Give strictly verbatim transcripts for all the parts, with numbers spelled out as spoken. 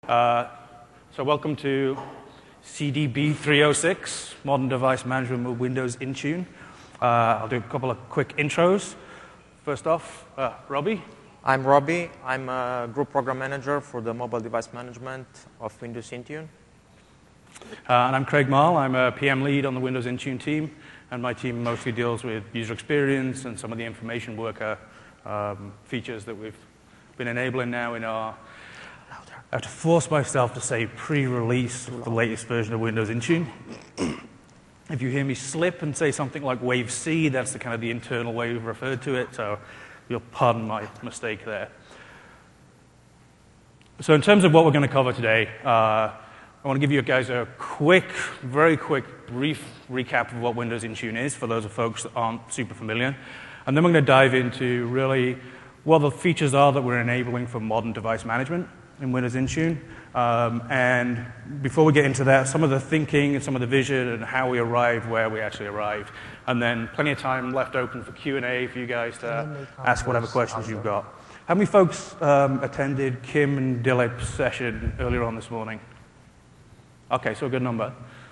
Uh, so welcome to C D B three oh six, Modern Device Management with Windows Intune. Uh, I'll do a couple of quick intros. First off, uh, Robbie. I'm Robbie. I'm a group program manager for the mobile device management of Windows Intune. Uh, and I'm Craig Marl. I'm a P M lead on the Windows Intune team, and my team mostly deals with user experience and some of the information worker um, features that we've been enabling now in our, I have to force myself to say pre-release of the latest version of Windows Intune. If you hear me slip and say something like Wave C, that's the kind of the internal way we've referred to it, so you'll pardon my mistake there. So in terms of what we're going to cover today, uh, I want to give you guys a quick, very quick, brief recap of what Windows Intune is for those of folks that aren't super familiar. And then we're going to dive into really what the features are that we're enabling for modern device management in Windows Intune. Um, and before we get into that, some of the thinking and some of the vision and how we arrived where we actually arrived. And then plenty of time left open for Q and A for you guys to ask whatever questions you've got. How many folks um, attended Kim and Dilip's session earlier on this morning? Okay, so a good number.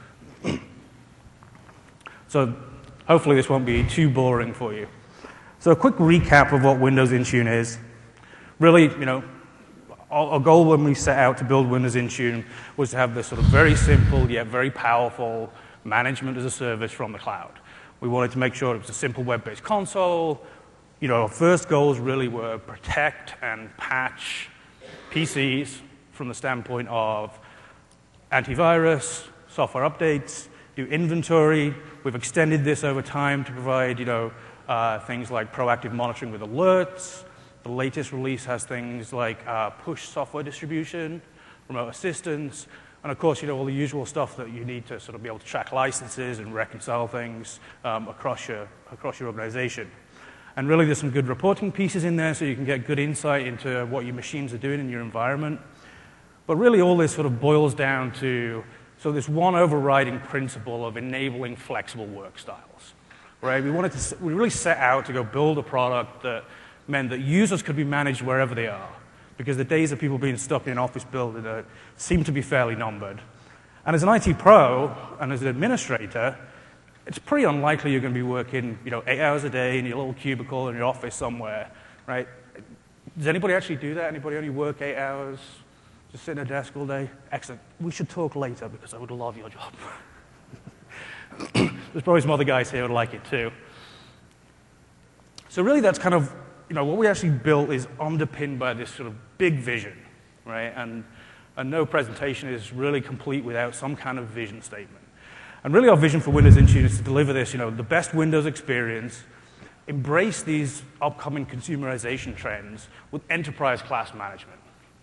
So hopefully this won't be too boring for you. So a quick recap of what Windows Intune is. Really, you know, our, our goal when we set out to build Windows Intune was to have this sort of very simple yet very powerful management as a service from the cloud. We wanted to make sure it was a simple web-based console. You know, our first goals really were protect and patch P Cs from the standpoint of antivirus, software updates, do inventory. We've extended this over time to provide, you know, uh, things like proactive monitoring with alerts. The latest release has things like uh, push software distribution, remote assistance, and of course, you know, all the usual stuff that you need to sort of be able to track licenses and reconcile things um, across your across your organization. And really, there's some good reporting pieces in there, so you can get good insight into what your machines are doing in your environment. But really, all this sort of boils down to so this one overriding principle of enabling flexible work styles, right? We wanted to we really set out to go build a product that meant that users could be managed wherever they are, because the days of people being stuck in an office building uh, seem to be fairly numbered. And as an I T pro and as an administrator, it's pretty unlikely you're going to be working, you know, eight hours a day in your little cubicle in your office somewhere, right? Does anybody actually do that? Anybody only work eight hours? Just sit at a desk all day? Excellent. We should talk later because I would love your job. There's probably some other guys here who would like it too. So really that's kind of, you know, what we actually built is underpinned by this sort of big vision, right? And, and no presentation is really complete without some kind of vision statement. And really our vision for Windows Intune is to deliver this, you know, the best Windows experience, embrace these upcoming consumerization trends with enterprise class management.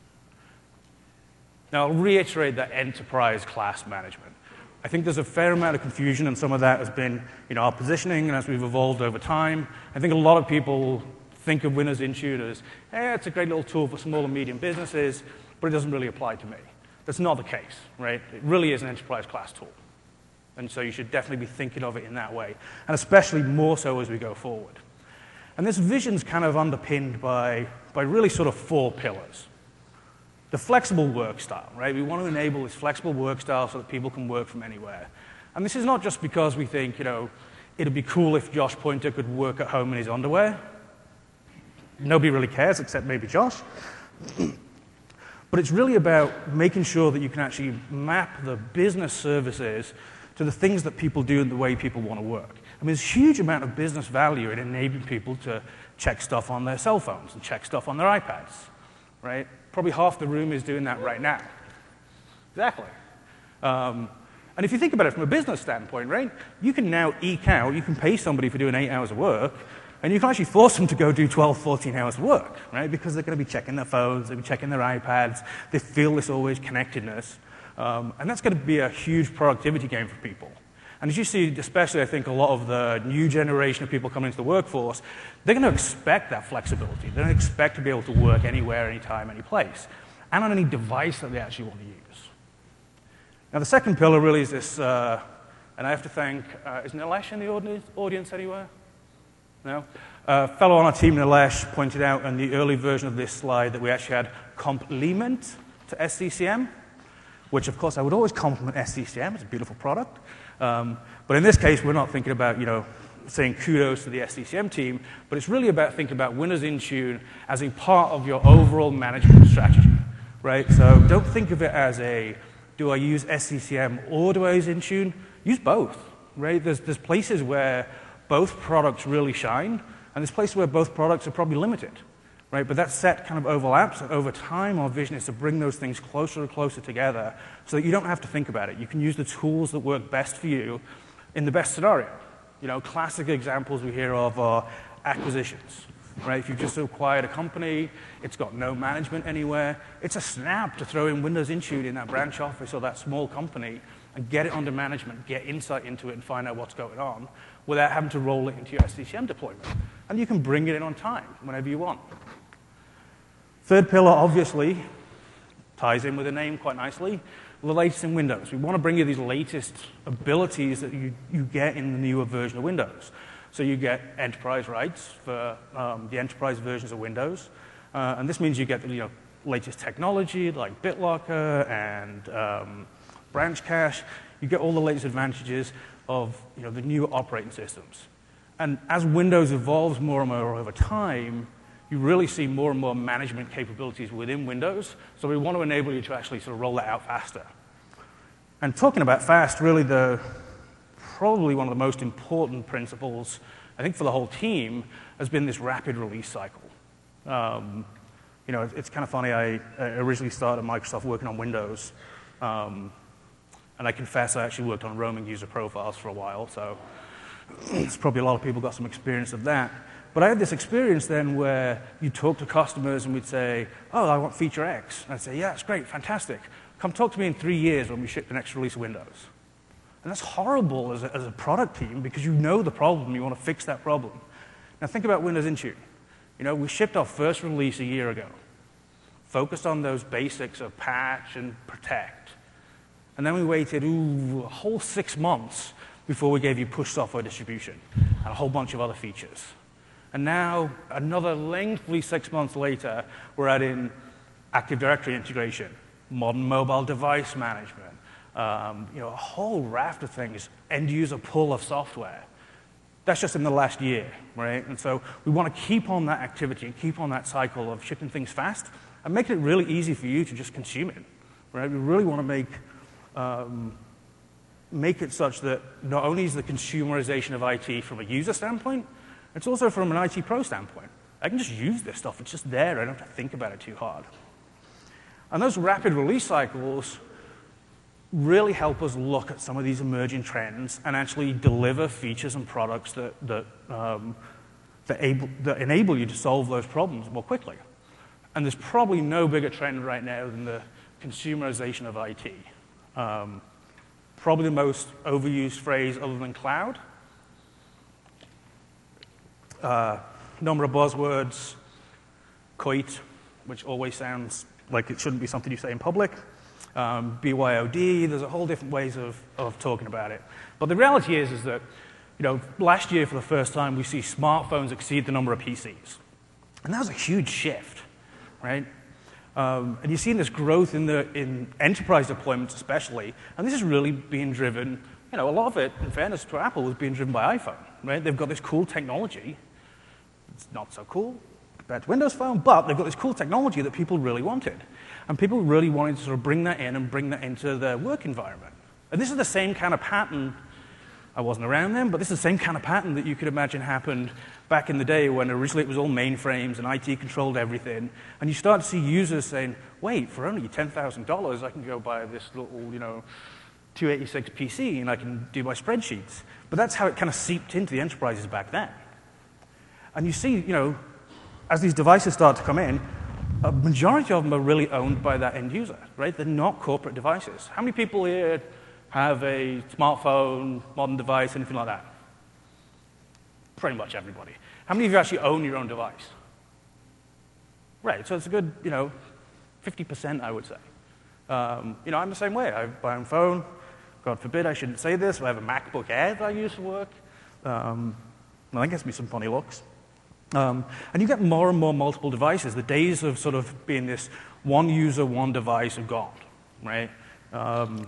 Now, I'll reiterate that enterprise class management. I think there's a fair amount of confusion, and some of that has been, you know, our positioning, and as we've evolved over time. I think a lot of people think of Windows Intune as, hey, it's a great little tool for small and medium businesses, but it doesn't really apply to me. That's not the case, right? It really is an enterprise class tool. And so you should definitely be thinking of it in that way, and especially more so as we go forward. And this vision's kind of underpinned by, by really sort of four pillars. The flexible work style, right? We want to enable this flexible work style so that people can work from anywhere. And this is not just because we think, you know, it'd be cool if Josh Pointer could work at home in his underwear. Nobody really cares except maybe Josh. But it's really about making sure that you can actually map the business services to the things that people do and the way people want to work. I mean, there's a huge amount of business value in enabling people to check stuff on their cell phones and check stuff on their iPads, right? Probably half the room is doing that right now. Exactly. Um, and if you think about it from a business standpoint, right, you can now eke out, you can pay somebody for doing eight hours of work, and you can actually force them to go do twelve, fourteen hours of work, right, because they're going to be checking their phones, they'll be checking their iPads, they feel this always connectedness, um, and that's going to be a huge productivity gain for people. And as you see, especially I think a lot of the new generation of people coming into the workforce, they're going to expect that flexibility. They're going to expect to be able to work anywhere, anytime, any place, and on any device that they actually want to use. Now, the second pillar really is this, uh, and I have to thank, uh, is Nilesh in the audience anywhere? No? A fellow on our team, Nilesh, pointed out in the early version of this slide that we actually had complement to S C C M, which of course I would always compliment S C C M. It's a beautiful product. Um, but in this case, we're not thinking about, you know, saying kudos to the S C C M team, but it's really about thinking about Windows Intune as a part of your overall management strategy, right? So don't think of it as a, do I use S C C M or do I use Intune? Use both, right? There's, there's places where both products really shine, and there's places where both products are probably limited, right? But that set kind of overlaps, and over time, our vision is to bring those things closer and closer together so that you don't have to think about it. You can use the tools that work best for you in the best scenario. You know, classic examples we hear of are acquisitions, right? If you've just acquired a company, it's got no management anywhere, it's a snap to throw in Windows Intune in that branch office or that small company and get it under management, get insight into it and find out what's going on without having to roll it into your S C C M deployment. And you can bring it in on time whenever you want. Third pillar, obviously, ties in with the name quite nicely. The latest in Windows. We want to bring you these latest abilities that you, you get in the newer version of Windows. So you get enterprise rights for um, the enterprise versions of Windows. Uh, and this means you get the you know, latest technology like BitLocker and um, branch cache. You get all the latest advantages of you know, the new operating systems. And as Windows evolves more and more over time, you really see more and more management capabilities within Windows. So we want to enable you to actually sort of roll that out faster. And talking about fast, really the probably one of the most important principles, I think, for the whole team has been this rapid release cycle. Um, you know, it's kind of funny. I, I originally started at Microsoft working on Windows. Um, and I confess I actually worked on roaming user profiles for a while. So there's probably a lot of people got some experience of that. But I had this experience then where you'd talk to customers and we'd say, oh, I want feature X. And I'd say, yeah, it's great, fantastic. Come talk to me in three years when we ship the next release of Windows. And that's horrible as a, as a product team because you know the problem, you want to fix that problem. Now think about Windows Intune. You know, we shipped our first release a year ago, focused on those basics of patch and protect. And then we waited, ooh, a whole six months before we gave you push software distribution and a whole bunch of other features. And now, another lengthy six months later, we're adding Active Directory integration, modern mobile device management, um, you know, a whole raft of things, end-user pull of software. That's just in the last year, right? And so we want to keep on that activity and keep on that cycle of shipping things fast and making it really easy for you to just consume it, right? We really want to make, um, make it such that not only is the consumerization of I T from a user standpoint, it's also from an I T pro standpoint. I can just use this stuff. It's just there. I don't have to think about it too hard. And those rapid release cycles really help us look at some of these emerging trends and actually deliver features and products that, that, um, that, able, that enable you to solve those problems more quickly. And there's probably no bigger trend right now than the consumerization of I T. Um, probably the most overused phrase other than cloud. Uh, number of buzzwords, C O I T, which always sounds like it shouldn't be something you say in public, um, B Y O D, there's a whole different ways of, of talking about it. But the reality is, is that you know, last year for the first time we see smartphones exceed the number of P Cs. And that was a huge shift, right? Um, and you've seen this growth in, the, in enterprise deployments especially, and this is really being driven, you know, a lot of it, in fairness to Apple, was being driven by iPhone, right? They've got this cool technology. It's not so cool compared to Windows Phone, but they've got this cool technology that people really wanted. And people really wanted to sort of bring that in and bring that into their work environment. And this is the same kind of pattern. I wasn't around then, but this is the same kind of pattern that you could imagine happened back in the day when originally it was all mainframes and I T controlled everything. And you start to see users saying, wait, for only ten thousand dollars, I can go buy this little, you know, two eighty-six P C and I can do my spreadsheets. But that's how it kind of seeped into the enterprises back then. And you see, you know, as these devices start to come in, a majority of them are really owned by that end user, right? They're not corporate devices. How many people here have a smartphone, modern device, anything like that? Pretty much everybody. How many of you actually own your own device? Right, so it's a good, you know, fifty percent, I would say. Um, you know, I'm the same way. I have my own phone. God forbid I shouldn't say this, but I have a MacBook Air that I use for work. Um, well, that gives me some funny looks. Um, and you get more and more multiple devices. The days of sort of being this one user, one device are gone, right? Um,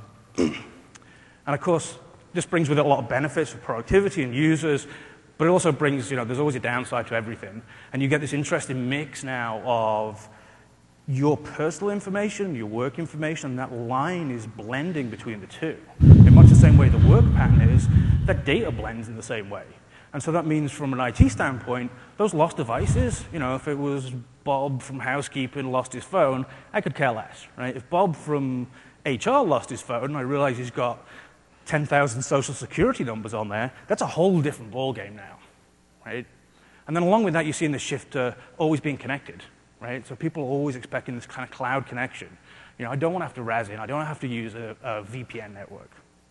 and of course, this brings with it a lot of benefits for productivity and users, but it also brings, you know, there's always a downside to everything. And you get this interesting mix now of your personal information, your work information, and that line is blending between the two. In much the same way the work pattern is, that data blends in the same way. And so that means from an I T standpoint, those lost devices, you know, if it was Bob from housekeeping lost his phone, I could care less, right? If Bob from H R lost his phone and I realize he's got ten thousand social security numbers on there, that's a whole different ballgame now, right? And then along with that, you're seeing the shift to always being connected, right? So people are always expecting this kind of cloud connection. You know, I don't want to have to razz in. I don't have to use a, a V P N network.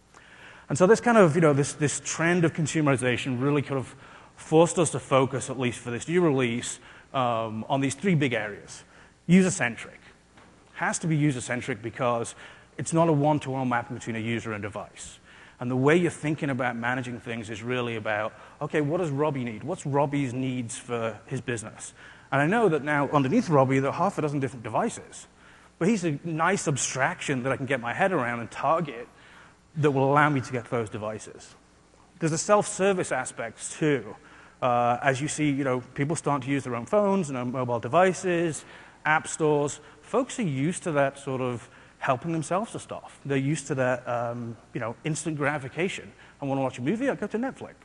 And so this kind of, you know, this, this trend of consumerization really kind of forced us to focus, at least for this new release, um, on these three big areas. User-centric. Has to be user-centric because it's not a one-to-one mapping between a user and device. And the way you're thinking about managing things is really about, okay, what does Robbie need? What's Robbie's needs for his business? And I know that now underneath Robbie, there are half a dozen different devices. But he's a nice abstraction that I can get my head around and target that will allow me to get to those devices. There's a self-service aspect too. Uh, as you see, you know, people start to use their own phones and own mobile devices, app stores. Folks are used to that sort of helping themselves to stuff. They're used to that, um, you know, instant gratification. I want to watch a movie, I go to Netflix.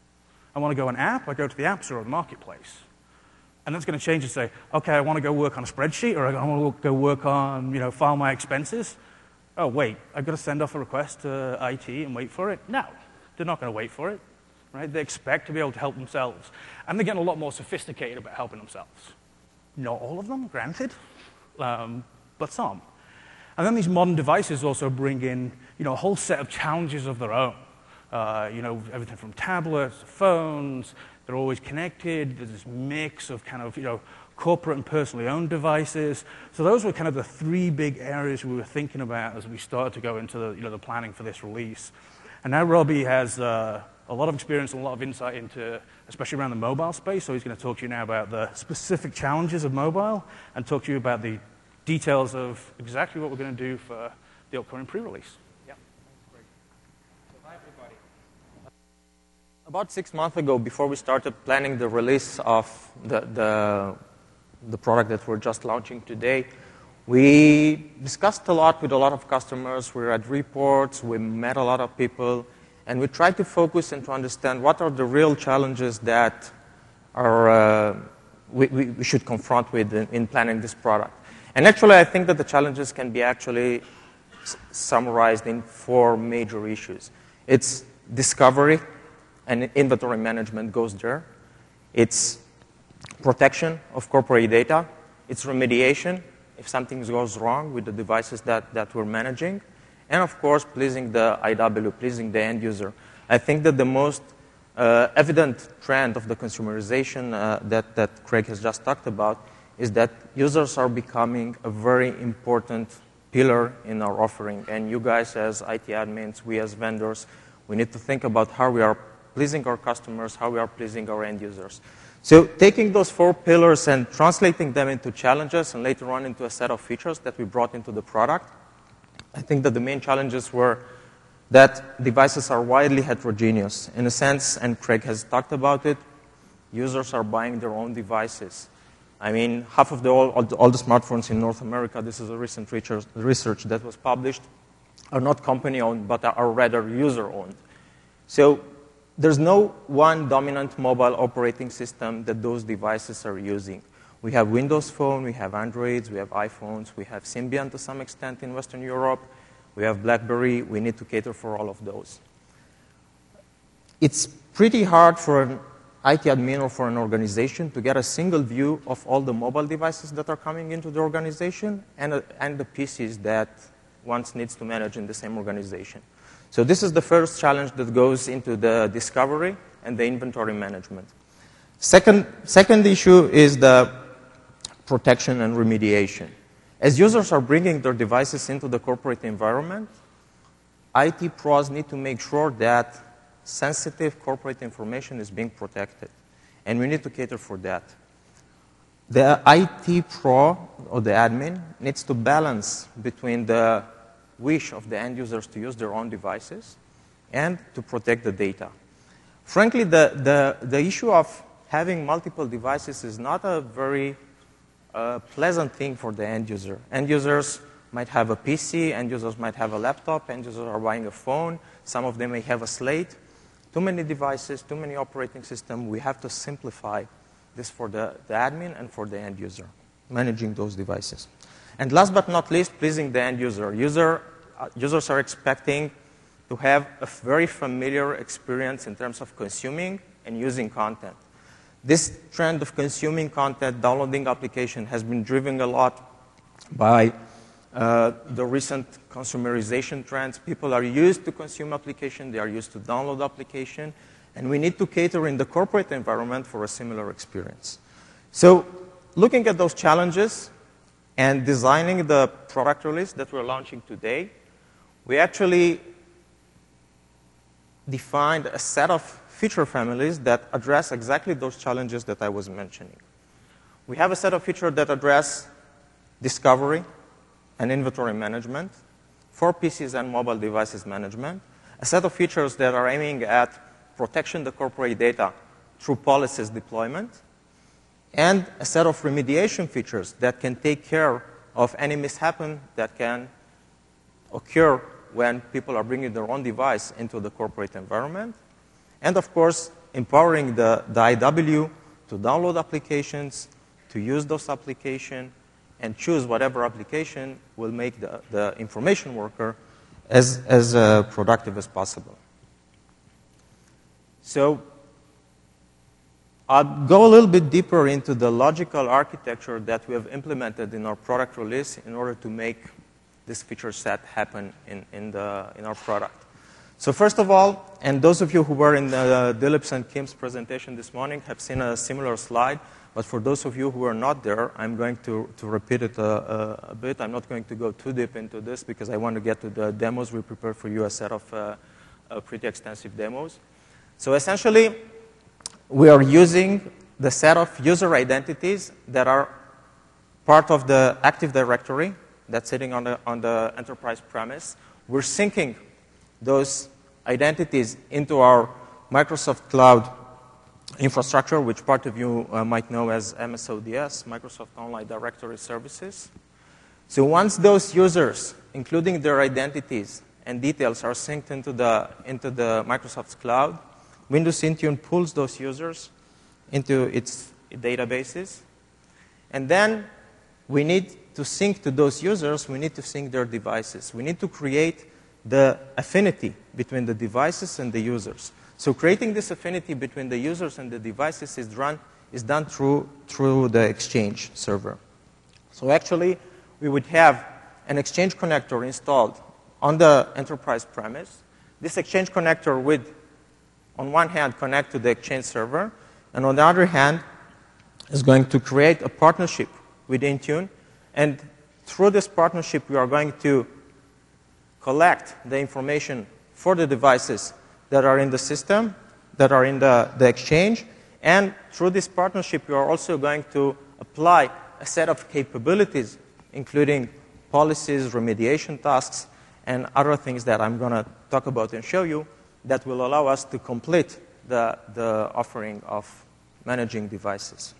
I want to go an app, I go to the App Store or the Marketplace. And that's going to change and say, okay, I want to go work on a spreadsheet, or I want to go work on, you know, file my expenses. Oh, wait, I've got to send off a request to I T and wait for it? No, they're not going to wait for it, right? They expect to be able to help themselves. And they're getting a lot more sophisticated about helping themselves. Not all of them, granted, um, but some. And then these modern devices also bring in, you know, a whole set of challenges of their own. Uh, you know, everything from tablets to phones. They're always connected. There's this mix of kind of, you know, corporate and personally owned devices. So those were kind of the three big areas we were thinking about as we started to go into the, you know, the planning for this release. And now Robbie has uh, a lot of experience and a lot of insight into, especially around the mobile space. So he's going to talk to you now about the specific challenges of mobile and talk to you about the details of exactly what we're going to do for the upcoming pre-release. Yeah, great. So hi, everybody. About six months ago, before we started planning the release of the, the, the product that we're just launching today, we discussed a lot with a lot of customers. We read reports, we met a lot of people, and we tried to focus and to understand what are the real challenges that are, uh, we, we should confront with in, in planning this product. And actually, I think that the challenges can be actually s- summarized in four major issues. It's discovery, and inventory management goes there. It's protection of corporate data. It's remediation, if something goes wrong with the devices that, that we're managing. And of course, pleasing the I W, pleasing the end user. I think that the most uh, evident trend of the consumerization uh, that, that Craig has just talked about is that users are becoming a very important pillar in our offering. And you guys as I T admins, we as vendors, we need to think about how we are pleasing our customers, how we are pleasing our end users. So taking those four pillars and translating them into challenges and later on into a set of features that we brought into the product, I think that the main challenges were that devices are widely heterogeneous. In a sense, and Craig has talked about it, users are buying their own devices. I mean, half of the, all, all, the, all the smartphones in North America, this is a recent research, research that was published, are not company-owned, but are rather user-owned. So there's no one dominant mobile operating system that those devices are using. We have Windows Phone, we have Androids, we have iPhones, we have Symbian to some extent in Western Europe, we have BlackBerry. We need to cater for all of those. It's pretty hard for an I T admin or for an organization to get a single view of all the mobile devices that are coming into the organization and, uh, and the P Cs that one needs to manage in the same organization. So this is the first challenge that goes into the discovery and the inventory management. Second, second issue is the protection and remediation. As users are bringing their devices into the corporate environment, I T pros need to make sure that sensitive corporate information is being protected. and we need to cater for that. The I T pro, or the admin, needs to balance between the wish of the end users to use their own devices and to protect the data. Frankly, the, the, the issue of having multiple devices is not a very uh, pleasant thing for the end user. End users might have a P C, end users might have a laptop, end users are buying a phone, some of them may have a slate. Too many devices, too many operating systems. We have to simplify this for the, the admin and for the end user, managing those devices. And last but not least, pleasing the end user. User uh, users are expecting to have a very familiar experience in terms of consuming and using content. This trend of consuming content, downloading application, has been driven a lot by uh, the recent consumerization trends. People are used to consume application, they are used to download application, and we need to cater in the corporate environment for a similar experience. So looking at those challenges and designing the product release that we're launching today, we actually defined a set of feature families that address exactly those challenges that I was mentioning. We have a set of features that address discovery and inventory management, for P Cs and mobile devices management, a set of features that are aiming at protection of the corporate data through policies deployment, and a set of remediation features that can take care of any mishap that can occur when people are bringing their own device into the corporate environment. And of course, empowering the, the I W to download applications, to use those applications, and choose whatever application will make the, the information worker as, as uh, productive as possible. So I'll go a little bit deeper into the logical architecture that we have implemented in our product release in order to make this feature set happen in, in, the, in our product. So first of all, and those of you who were in the Dilip's and Kim's presentation this morning have seen a similar slide, but for those of you who are not there, I'm going to, to repeat it a, a, a bit. I'm not going to go too deep into this because I want to get to the demos. We prepared for you a set of uh, uh, pretty extensive demos. So essentially, we are using the set of user identities that are part of the Active Directory that's sitting on the, on the enterprise premise. We're syncing those identities into our Microsoft Cloud infrastructure, which part of you uh, might know as M S O D S, Microsoft Online Directory Services. So once those users, including their identities and details, are synced into the, into the Microsoft Cloud, Windows Intune pulls those users into its databases. And then we need to sync to those users, we need to sync their devices. We need to create the affinity between the devices and the users. So creating this affinity between the users and the devices is, run, is done through, through the Exchange server. So actually, we would have an Exchange connector installed on the enterprise premise. This Exchange connector would, on one hand, connect to the Exchange server, and on the other hand, is going to create a partnership with Intune. And through this partnership, we are going to collect the information for the devices that are in the system, that are in the, the Exchange. And through this partnership, we are also going to apply a set of capabilities, including policies, remediation tasks, and other things that I'm going to talk about and show you that will allow us to complete the, the offering of managing devices.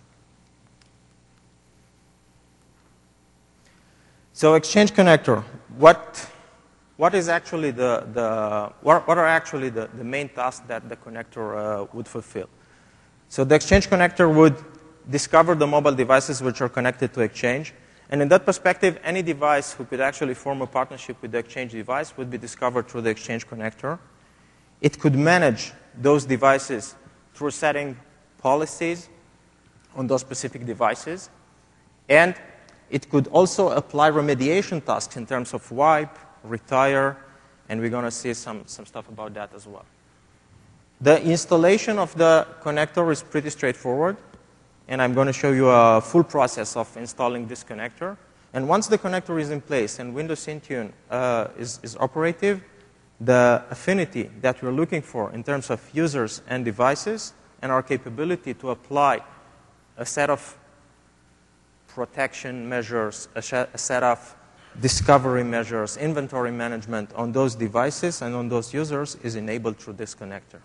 So Exchange connector, what, what is actually the, the what, what are actually the, the main tasks that the connector uh, would fulfill? So the Exchange connector would discover the mobile devices which are connected to Exchange. And in that perspective, any device who could actually form a partnership with the Exchange device would be discovered through the Exchange connector. It could manage those devices through setting policies on those specific devices. And it could also apply remediation tasks in terms of wipe, retire, and we're going to see some, some stuff about that as well. The installation of the connector is pretty straightforward, and I'm going to show you a full process of installing this connector. And once the connector is in place and Windows Intune uh, is, is operative, the affinity that we're looking for in terms of users and devices and our capability to apply a set of protection measures, a, a set of discovery measures, inventory management on those devices and on those users is enabled through this connector.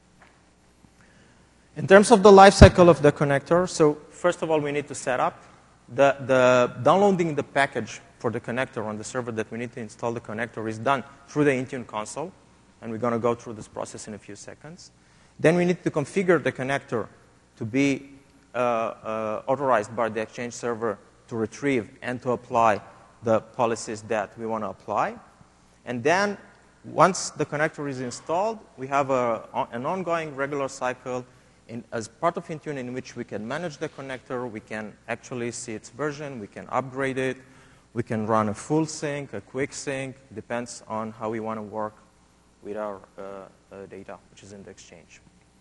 In terms of the life cycle of the connector, so first of all, we need to set up. The, the downloading the package for the connector on the server that we need to install the connector is done through the Intune console, and we're going to go through this process in a few seconds. Then we need to configure the connector to be uh, uh, authorized by the Exchange server to retrieve and to apply the policies that we want to apply. And then once the connector is installed, we have a, an ongoing regular cycle in, as part of Intune in which we can manage the connector, we can actually see its version, we can upgrade it, we can run a full sync, a quick sync, depends on how we want to work with our uh, uh, data, which is in the Exchange.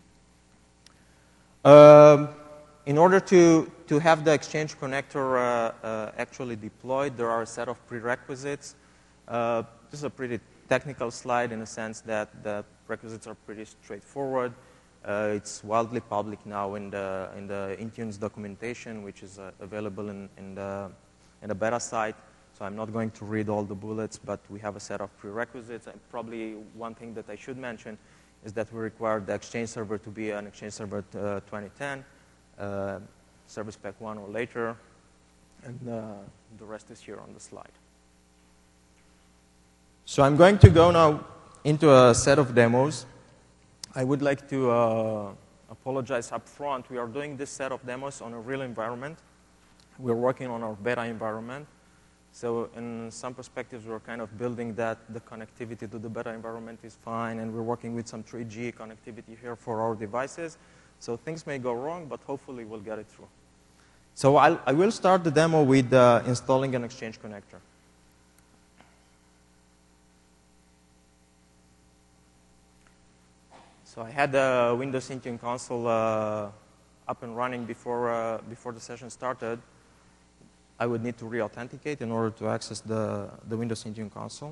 Um, in order to, to have the Exchange connector uh, uh, actually deployed, there are a set of prerequisites. Uh, this is a pretty technical slide in the sense that the prerequisites are pretty straightforward. Uh, it's wildly public now in the, in the Intune's documentation, which is uh, available in, in, the, in the beta site. So I'm not going to read all the bullets, but we have a set of prerequisites. And probably one thing that I should mention is that we require the Exchange server to be an Exchange server uh, twenty ten, uh, Service Pack one or later, and uh, the rest is here on the slide. So I'm going to go now into a set of demos. I would like to uh, apologize up front. We are doing this set of demos on a real environment. We're working on our beta environment. So in some perspectives, we're kind of building that the connectivity to the beta environment is fine, and we're working with some three G connectivity here for our devices. So things may go wrong, but hopefully we'll get it through. So I'll, I will start the demo with uh, installing an Exchange connector. So I had the Windows Intune console uh, up and running before, uh, before the session started. I would need to re-authenticate in order to access the, the Windows Intune console.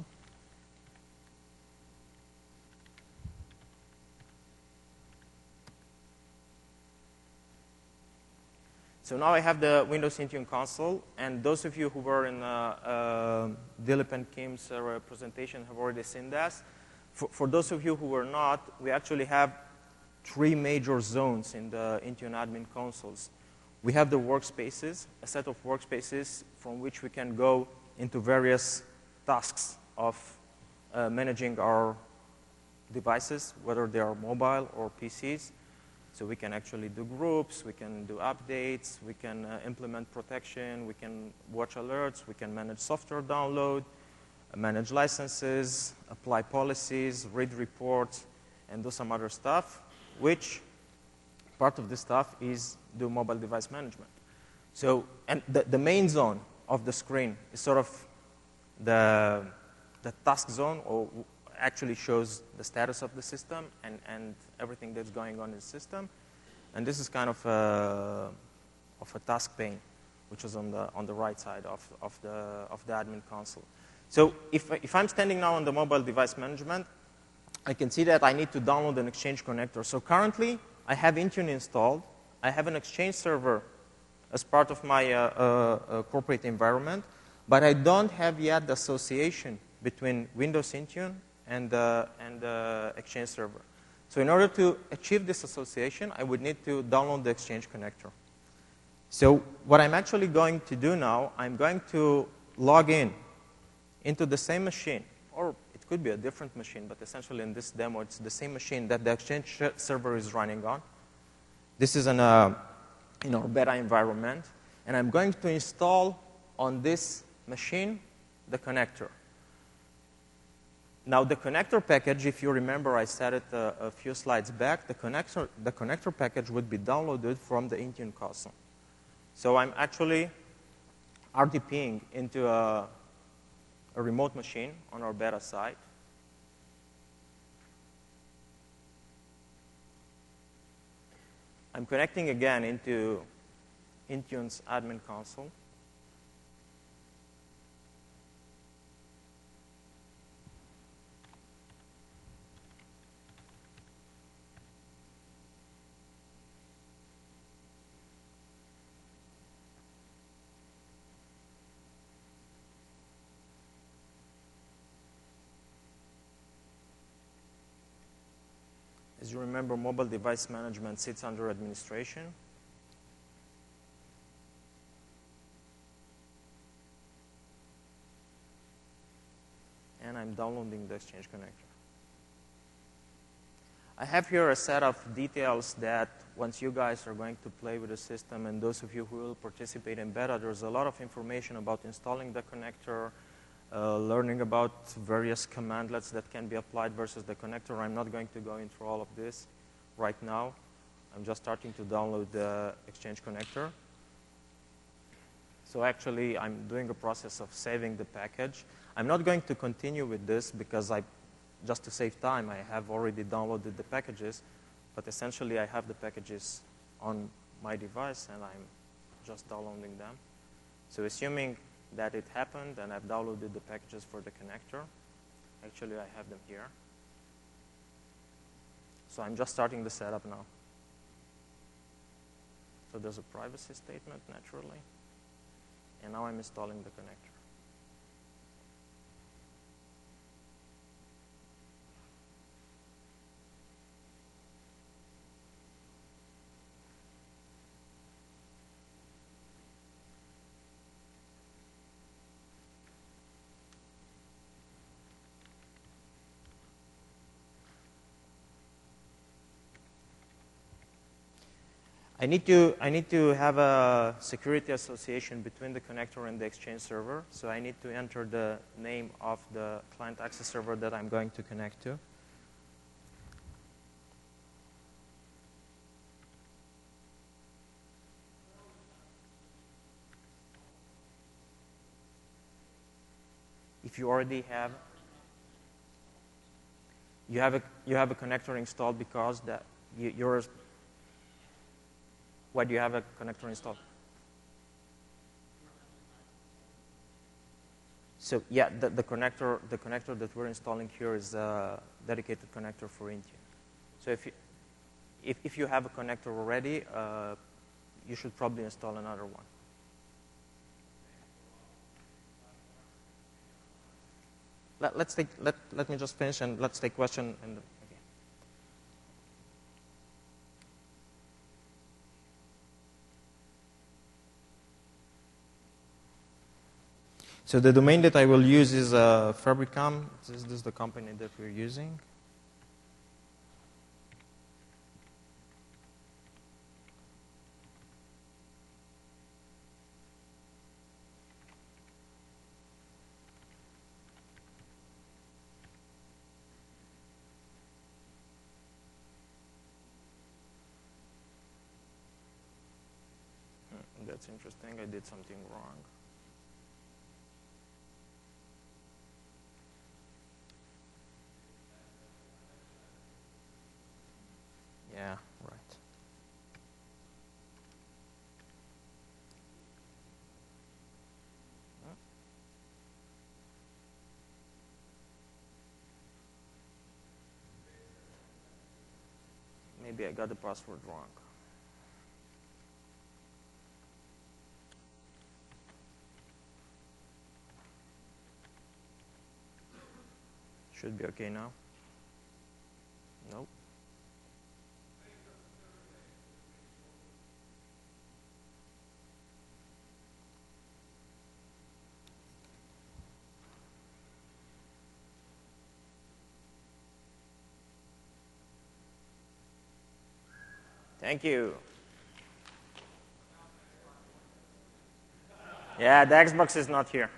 So now I have the Windows Intune console, and those of you who were in uh, uh, Dilip and Kim's uh, presentation have already seen this. For, for those of you who were not, we actually have three major zones in the Intune admin consoles. We have the workspaces, a set of workspaces from which we can go into various tasks of uh, managing our devices, whether they are mobile or P Cs. So we can actually do groups, we can do updates, we can uh, implement protection, we can watch alerts, we can manage software download, uh, manage licenses, apply policies, read reports, and do some other stuff, which part of this stuff is do mobile device management. So, and the, the main zone of the screen is sort of the, the task zone, or actually shows the status of the system and, and everything that's going on in the system. And this is kind of a, of a task pane, which is on the, on the right side of, of, the, of the admin console. So if, if I'm standing now on the mobile device management, I can see that I need to download an Exchange connector. So currently, I have Intune installed. I have an Exchange server as part of my uh, uh, uh, corporate environment, but I don't have yet the association between Windows Intune and the and the Exchange server. So in order to achieve this association, I would need to download the Exchange connector. So what I'm actually going to do now, I'm going to log in into the same machine, or it could be a different machine, but essentially in this demo, it's the same machine that the Exchange server is running on. This is an, uh, in our beta environment, and I'm going to install on this machine the connector. Now, the connector package, if you remember, I said it a, a few slides back, the connector, the connector package would be downloaded from the Intune console. So I'm actually RDPing into a, a remote machine on our beta site. I'm connecting again into Intune's admin console. As you remember, mobile device management sits under administration. And I'm downloading the Exchange connector. I have here a set of details that once you guys are going to play with the system, and those of you who will participate in beta, there's a lot of information about installing the connector, uh, learning about various commandlets that can be applied versus the connector. I'm not going to go into all of this right now. I'm just starting to download the Exchange connector. So actually, I'm doing a process of saving the package. I'm not going to continue with this because I, just to save time, I have already downloaded the packages. But essentially, I have the packages on my device, and I'm just downloading them. So assuming that it happened, and I've downloaded the packages for the connector, actually, I have them here. So I'm just starting the setup now. So there's a privacy statement, naturally. And now I'm installing the connector. I need to, I need to have a security association between the connector and the Exchange server. So I need to enter the name of the client access server that I'm going to connect to. If you already have, you have a, you have a connector installed because that you, yours. Why do you have a connector installed? So yeah, the, the connector the connector that we're installing here is a dedicated connector for Intune. So if you if, if you have a connector already, uh, you should probably install another one. Let, let's take let let me just finish and let's take question and. So the domain that I will use is uh, Fabricam. This, this is the company that we're using. Hmm, that's interesting. I did something wrong. Yeah, right. Maybe I got the password wrong. Should be okay now. Nope. Thank you. Yeah, the Xbox is not here.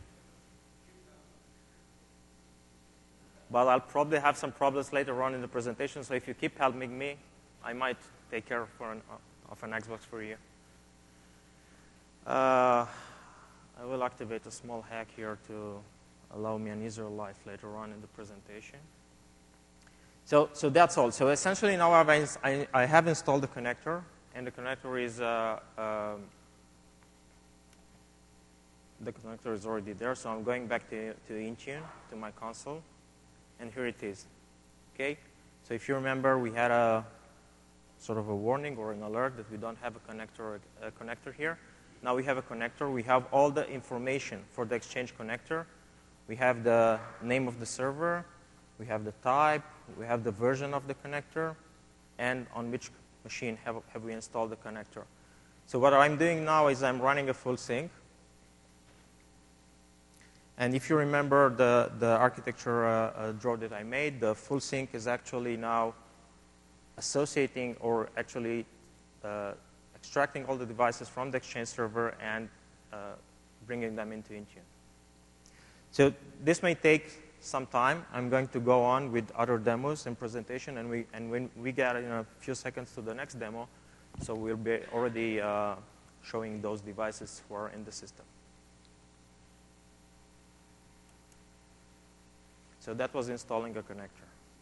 But I'll probably have some problems later on in the presentation, so if you keep helping me, I might take care for an, of an Xbox for you. Uh, I will activate a small hack here to allow me an easier life later on in the presentation. So, so that's all. So essentially now I've, I, I have installed the connector, and the connector is uh, um, the connector is already there. So I'm going back to, to Intune, to my console, and here it is. Okay. So if you remember, we had a sort of a warning or an alert that we don't have a connector a connector here. Now we have a connector. We have all the information for the Exchange connector. We have the name of the server. we have the type, we have the version of the connector, and on which machine have, have we installed the connector. So what I'm doing now is I'm running a full sync. And if you remember the, the architecture uh, uh, draw that I made, the full sync is actually now associating or actually uh, extracting all the devices from the Exchange server and uh, bringing them into Intune. So this may take some time. I'm going to go on with other demos and presentation, and, we, and when we get in a few seconds to the next demo, so we'll be already uh, showing those devices who are in the system. So that was installing a connector.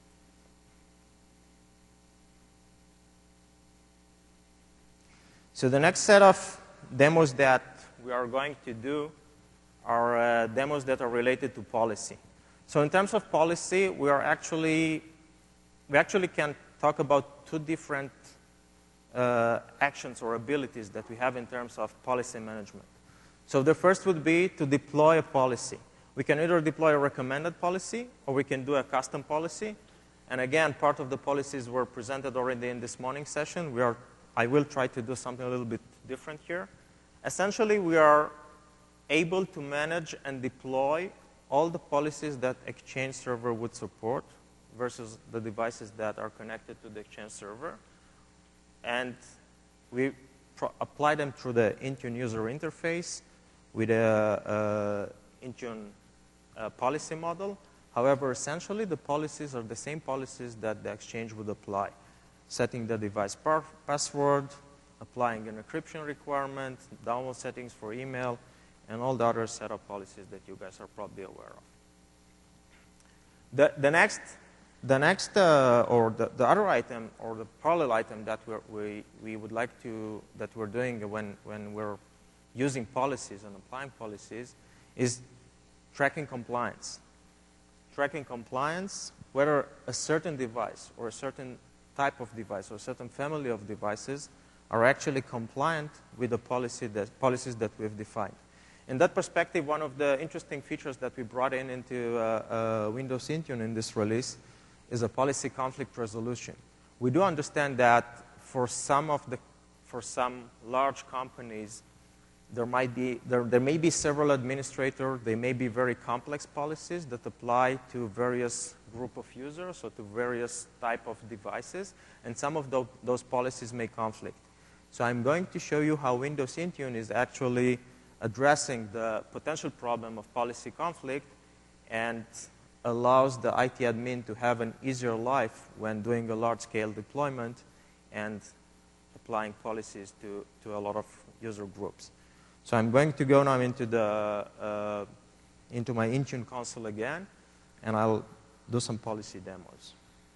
So the next set of demos that we are going to do are uh, demos that are related to policy. So in terms of policy, we are actually, we actually can talk about two different uh, actions or abilities that we have in terms of policy management. So the first would be to deploy a policy. We can either deploy a recommended policy or we can do a custom policy. And again, part of the policies were presented already in this morning session. We are, I will try to do something a little bit different here. Essentially, we are able to manage and deploy all the policies that Exchange server would support versus the devices that are connected to the Exchange server. And we apply them through the Intune user interface with a, a Intune uh, policy model. However, essentially, the policies are the same policies that the Exchange would apply. Setting the device password, applying an encryption requirement, download settings for email, and all the other set of policies that you guys are probably aware of. The, the next, the next uh, or the, the other item or the parallel item that we're, we, we would like to, that we're doing when, when we're using policies and applying policies is tracking compliance. Tracking compliance, whether a certain device or a certain type of device or a certain family of devices are actually compliant with the policy that, policies that we've defined. In that perspective, one of the interesting features that we brought in into uh, uh, Windows Intune in this release is a policy conflict resolution. We do understand that for some of the, for some large companies, there might be, there, there may be several administrators, they may be very complex policies that apply to various group of users or to various type of devices, and some of those, those policies may conflict. So I'm going to show you how Windows Intune is actually addressing the potential problem of policy conflict and allows the I T admin to have an easier life when doing a large-scale deployment and applying policies to, to a lot of user groups. So I'm going to go now into, the, uh, into my Intune console again, and I'll do some policy demos.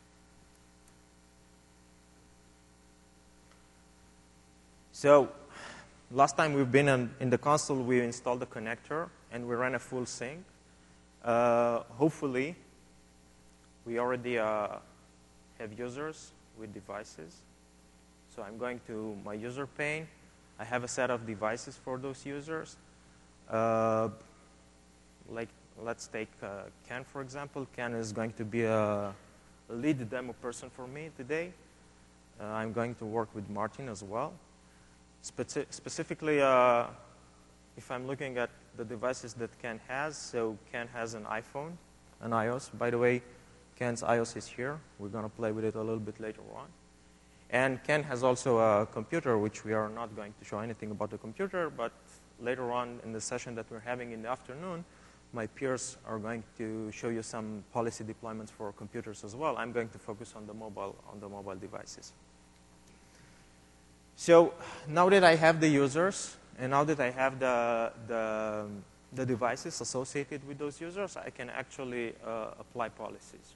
So last time we've been in, in the console, we installed the connector, and we ran a full sync. Uh, hopefully, we already uh, have users with devices. So I'm going to my user pane. I have a set of devices for those users. Uh, like, let's take uh, Ken, for example. Ken is going to be a lead demo person for me today. Uh, I'm going to work with Martin as well. Speci specifically, uh, if I'm looking at the devices that Ken has, so Ken has an iPhone, an iOS. By the way, Ken's iOS is here. We're going to play with it a little bit later on. And Ken has also a computer, which we are not going to show anything about the computer, but later on in the session that we're having in the afternoon, my peers are going to show you some policy deployments for computers as well. I'm going to focus on the mobile, on the mobile devices. So now that I have the users, and now that I have the, the, the devices associated with those users, I can actually uh, apply policies.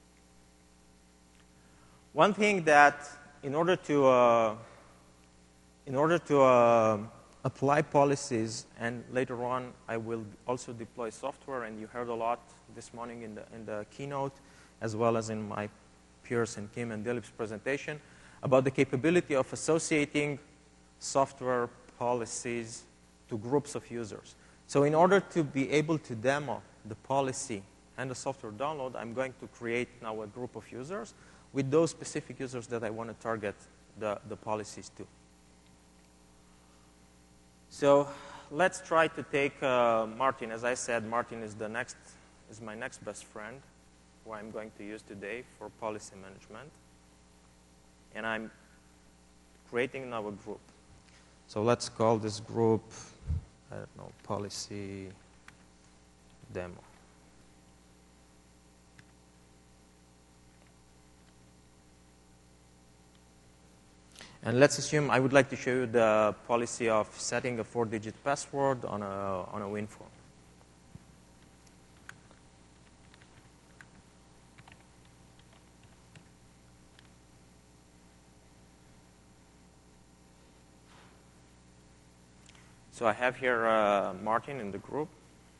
One thing that, in order to, uh, in order to uh, apply policies, and later on I will also deploy software, and you heard a lot this morning in the, in the keynote, as well as in my peers and Kim and Dilip's presentation, about the capability of associating software policies to groups of users. So in order to be able to demo the policy and the software download, I'm going to create now a group of users with those specific users that I want to target the, the policies to. So let's try to take uh, Martin. As I said, Martin is the next, is my next best friend, who I'm going to use today for policy management. And I'm creating now a group. So let's call this group, I don't know, policy demo. And let's assume I would like to show you the policy of setting a four-digit password on a, on a WinPhone. So I have here uh, Martin in the group.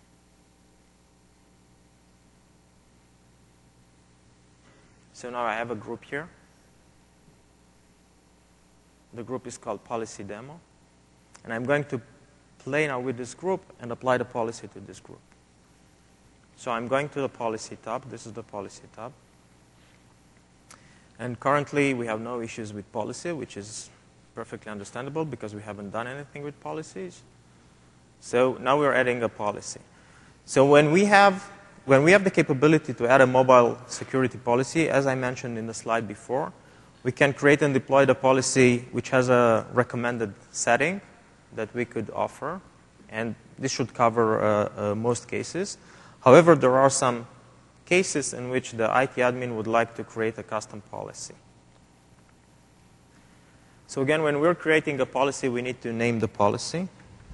So now I have a group here. The group is called Policy Demo. And I'm going to play now with this group and apply the policy to this group. So I'm going to the Policy tab. This is the Policy tab. And currently, we have no issues with policy, which is perfectly understandable because we haven't done anything with policies. So now we're adding a policy. So when we have, when we have the capability to add a mobile security policy, as I mentioned in the slide before, we can create and deploy the policy which has a recommended setting that we could offer. And this should cover uh, uh, most cases. However, there are some cases in which the I T admin would like to create a custom policy. So again, when we're creating a policy, we need to name the policy.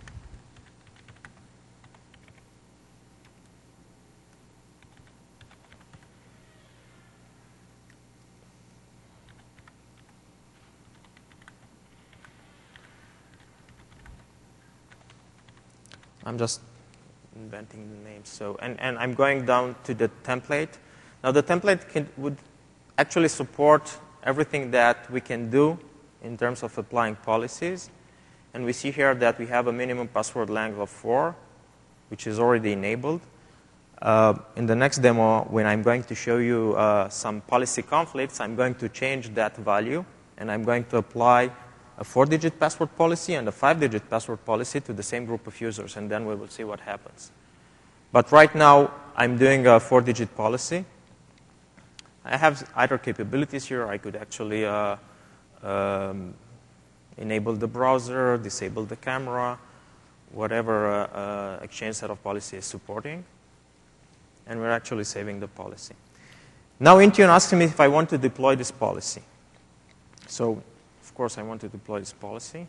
I'm just inventing the names. So, and, and I'm going down to the template. Now, the template can, would actually support everything that we can do in terms of applying policies. And we see here that we have a minimum password length of four, which is already enabled. Uh, in the next demo, when I'm going to show you uh, some policy conflicts, I'm going to change that value, and I'm going to apply a four-digit password policy and a five-digit password policy to the same group of users, and then we will see what happens. But right now, I'm doing a four-digit policy. I have either capabilities here. I could actually uh, um, enable the browser, disable the camera, whatever uh, uh, Exchange set of policy is supporting. And we're actually saving the policy. Now Intune asks me if I want to deploy this policy. So, of course, I want to deploy this policy.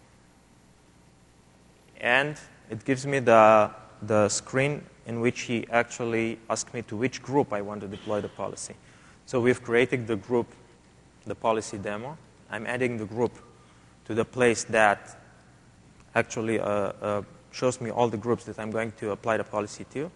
And it gives me the, the screen in which he actually asked me to which group I want to deploy the policy. So we've created the group, the policy demo. I'm adding the group to the place that actually uh, uh, shows me all the groups that I'm going to apply the policy to.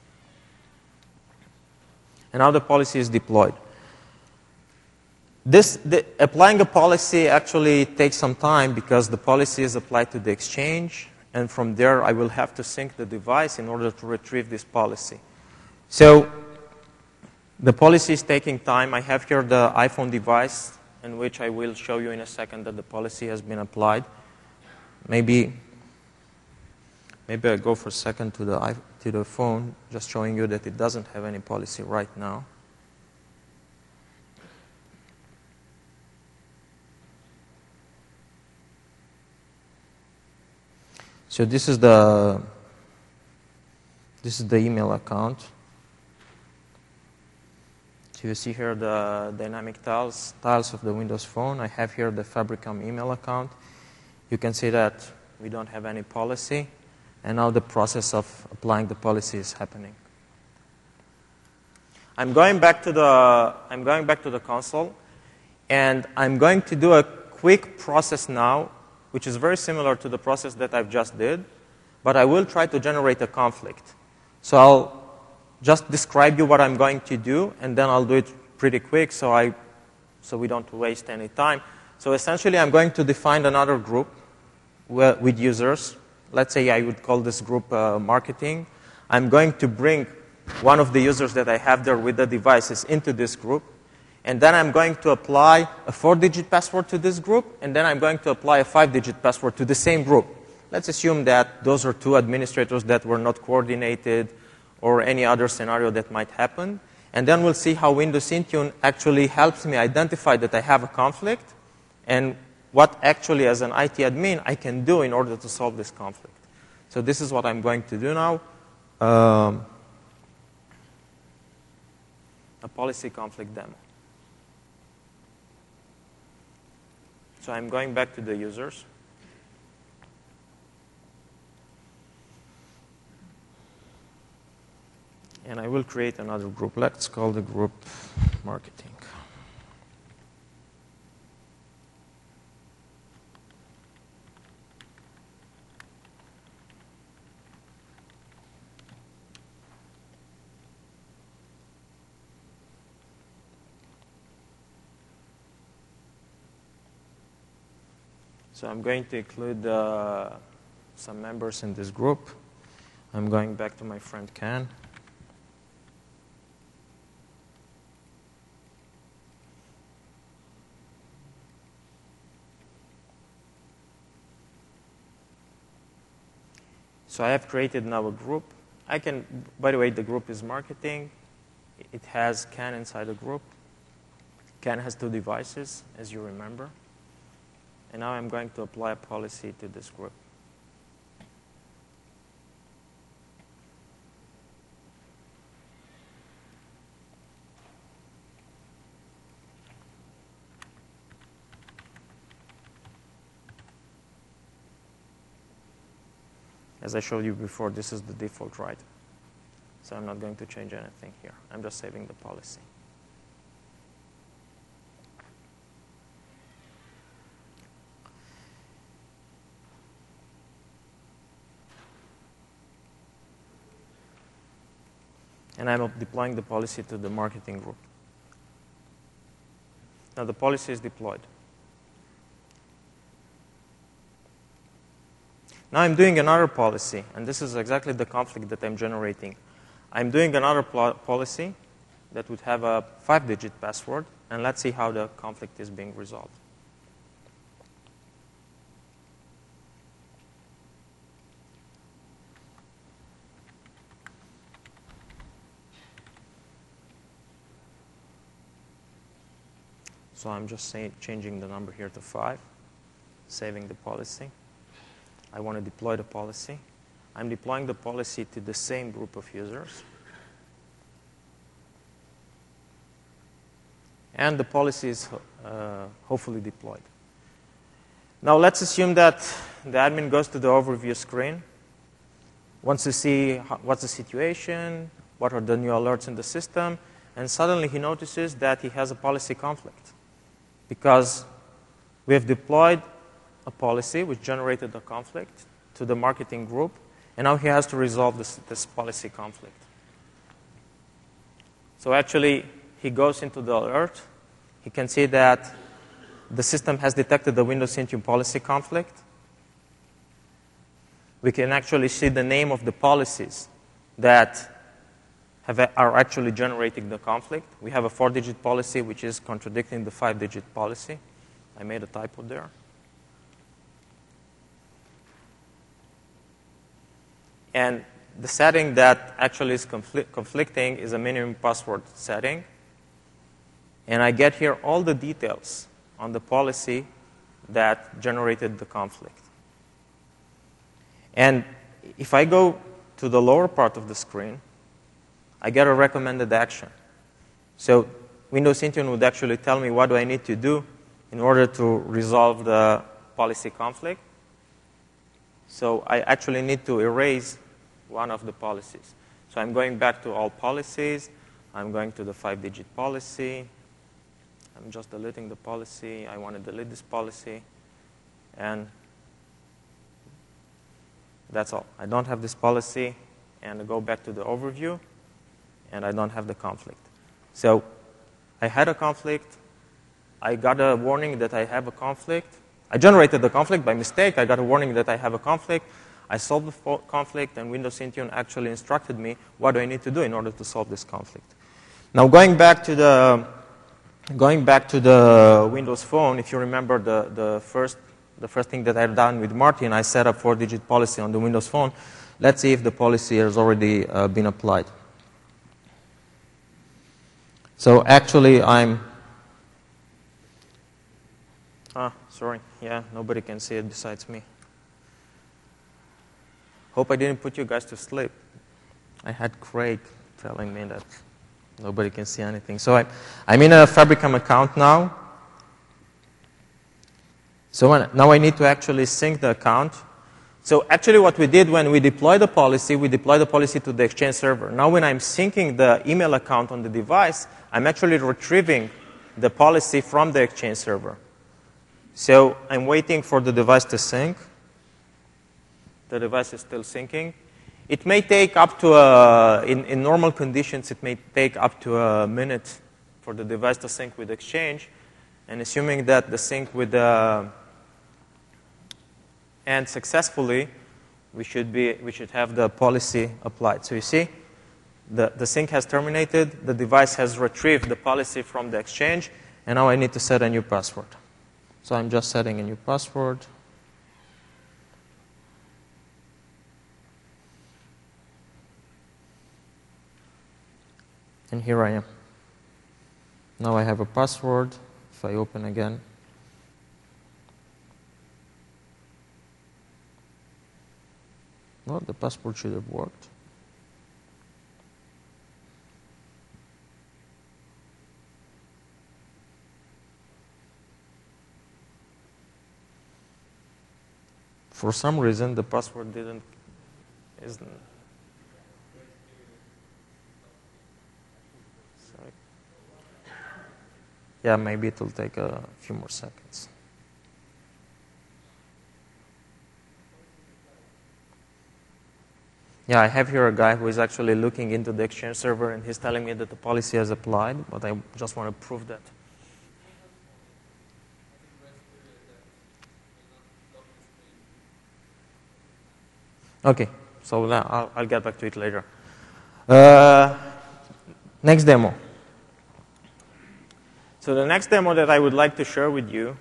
And now the policy is deployed. This, the, applying a policy actually takes some time because the policy is applied to the Exchange, and from there I will have to sync the device in order to retrieve this policy. So the policy is taking time. I have here the iPhone device in which I will show you in a second that the policy has been applied. Maybe, maybe I go for a second to the, to the phone, just showing you that it doesn't have any policy right now. So this is the this is the email account. So you see here the dynamic tiles tiles of the Windows Phone. I have here the Fabricam email account. You can see that we don't have any policy, and now the process of applying the policy is happening. I'm going back to the I'm going back to the console, and I'm going to do a quick process now, which is very similar to the process that I've just did, but I will try to generate a conflict. So I'll just describe you what I'm going to do, and then I'll do it pretty quick so, I, so we don't waste any time. So essentially, I'm going to define another group with users. Let's say I would call this group uh, marketing. I'm going to bring one of the users that I have there with the devices into this group. And then I'm going to apply a four-digit password to this group, and then I'm going to apply a five-digit password to the same group. Let's assume that those are two administrators that were not coordinated or any other scenario that might happen. And then we'll see how Windows Intune actually helps me identify that I have a conflict and what actually, as an I T admin, I can do in order to solve this conflict. So this is what I'm going to do now. Um, a policy conflict demo. So I'm going back to the users. And I will create another group. Let's call the group marketing. So I'm going to include uh, some members in this group. I'm going back to my friend Ken. So I have created now a group. I can, by the way, the group is marketing. It has Ken inside the group. Ken has two devices, as you remember. And now I'm going to apply a policy to this group. As I showed you before, this is the default, right? So I'm not going to change anything here. I'm just saving the policy. And I'm deploying the policy to the marketing group. Now the policy is deployed. Now I'm doing another policy, and this is exactly the conflict that I'm generating. I'm doing another policy that would have a five-digit password, and let's see how the conflict is being resolved. So I'm just say, changing the number here to five, saving the policy. I want to deploy the policy. I'm deploying the policy to the same group of users. And the policy is uh, hopefully deployed. Now let's assume that the admin goes to the overview screen, wants to see how, what's the situation, what are the new alerts in the system, and suddenly he notices that he has a policy conflict because we have deployed a policy which generated a conflict to the marketing group, and now he has to resolve this, this policy conflict. So actually, he goes into the alert. He can see that the system has detected the Windows Intune policy conflict. We can actually see the name of the policies that have, are actually generating the conflict. We have a four-digit policy which is contradicting the five-digit policy. I made a typo there. And the setting that actually is confl- conflicting is a minimum password setting. And I get here all the details on the policy that generated the conflict. And if I go to the lower part of the screen, I get a recommended action. So Windows Intune would actually tell me what do I need to do in order to resolve the policy conflict. So I actually need to erase one of the policies. So I'm going back to all policies. I'm going to the five-digit policy. I'm just deleting the policy. I want to delete this policy. And that's all. I don't have this policy. And I go back to the overview. And I don't have the conflict. So I had a conflict. I got a warning that I have a conflict. I generated the conflict by mistake. I got a warning that I have a conflict. I solved the conflict, and Windows Intune actually instructed me what do I need to do in order to solve this conflict. Now, going back to the going back to the Windows Phone, if you remember the the first the first thing that I've done with Martin, I set up four-digit policy on the Windows Phone. Let's see if the policy has already uh, been applied. So actually, I'm. Ah, sorry. Yeah, nobody can see it besides me. Hope I didn't put you guys to sleep. I had Craig telling me that nobody can see anything. So I, I'm in a Fabricam account now. So when, now I need to actually sync the account. So actually what we did when we deployed the policy, we deployed the policy to the Exchange server. Now when I'm syncing the email account on the device, I'm actually retrieving the policy from the Exchange server. So I'm waiting for the device to sync. The device is still syncing. It may take up to, a, in, in normal conditions, it may take up to a minute for the device to sync with Exchange. And assuming that the sync with the ends successfully, we should, be, we should have the policy applied. So you see, the, the sync has terminated. The device has retrieved the policy from the Exchange. And now I need to set a new password. So I'm just setting a new password. And here I am. Now I have a password. If I open again, well, the password should have worked. For some reason, the password didn't, isn't. Yeah, maybe it will take a few more seconds. Yeah, I have here a guy who is actually looking into the Exchange server, and he's telling me that the policy has applied, but I just want to prove that. Okay, so now I'll, I'll get back to it later. Uh, next demo. So the next demo that I would like to share with you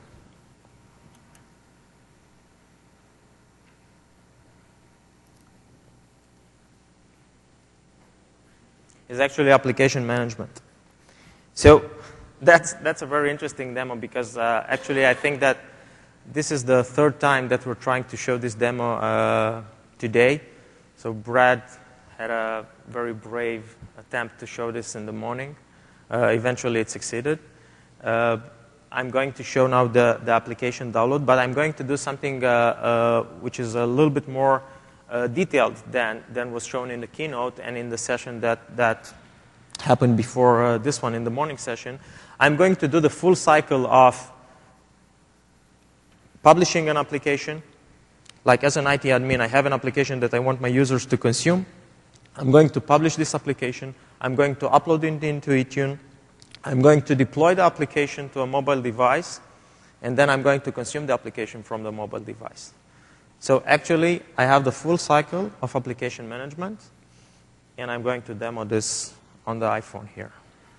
is actually application management. So that's, that's a very interesting demo because uh, actually I think that this is the third time that we're trying to show this demo uh, today. So Brad had a very brave attempt to show this in the morning. Uh, eventually it succeeded. Uh, I'm going to show now the, the application download, but I'm going to do something uh, uh, which is a little bit more uh, detailed than, than was shown in the keynote and in the session that, that happened before uh, this one in the morning session. I'm going to do the full cycle of publishing an application. Like as an I T admin, I have an application that I want my users to consume. I'm going to publish this application. I'm going to upload it into Intune. I'm going to deploy the application to a mobile device, and then I'm going to consume the application from the mobile device. So actually, I have the full cycle of application management, and I'm going to demo this on the iPhone here.